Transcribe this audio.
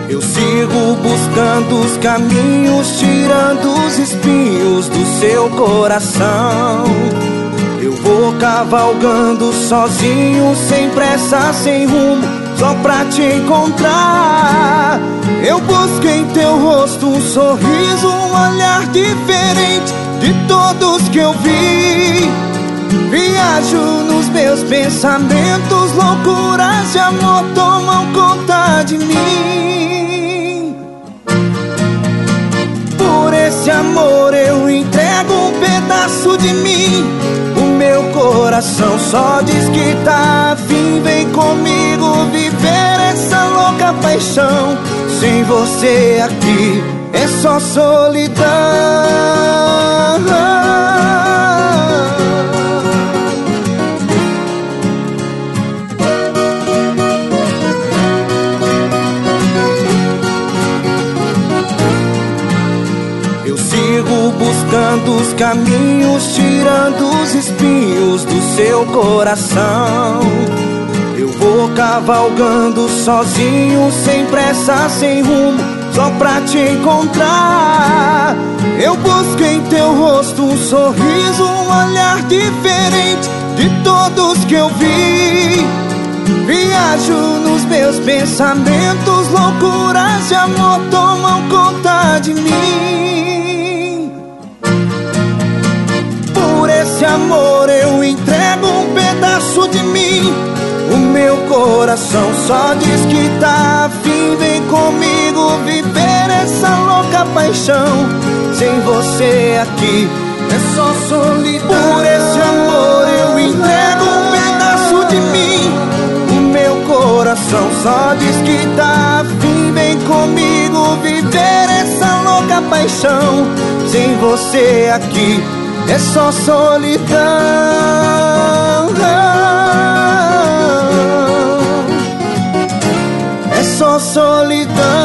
Eu sigo buscando os caminhos, tirando os espinhos do seu coração. Eu vou cavalgando sozinho, sem pressa, sem rumo, só pra te encontrar. Eu busco em teu rosto um sorriso, um olhar diferente de todos que eu vi. Viajo nos meus pensamentos, loucuras de amor tomam conta de mim. Por esse amor eu entrego um pedaço de mim. O meu coração só diz que tá afim. Vem comigo viver essa louca paixão. Sem você aqui é só solidão. Eu sigo buscando os caminhos, tirando os espinhos do seu coração. Eu vou cavalgando sozinho, sem pressa, sem rumo, só pra te encontrar. Eu busco em teu rosto um sorriso, um olhar diferente de todos que eu vi. Viajo nos meus pensamentos, loucuras de amor tomam conta de mim. Por esse amor eu entrego um pedaço de mim. O meu coração só diz que tá afim. Vem comigo viver essa louca paixão. Sem você aqui é só solidão. Por esse amor eu entrego um pedaço de mim. O meu coração só diz que tá afim. Vem comigo viver essa louca paixão. Sem você aqui é só solidão. É só solidão.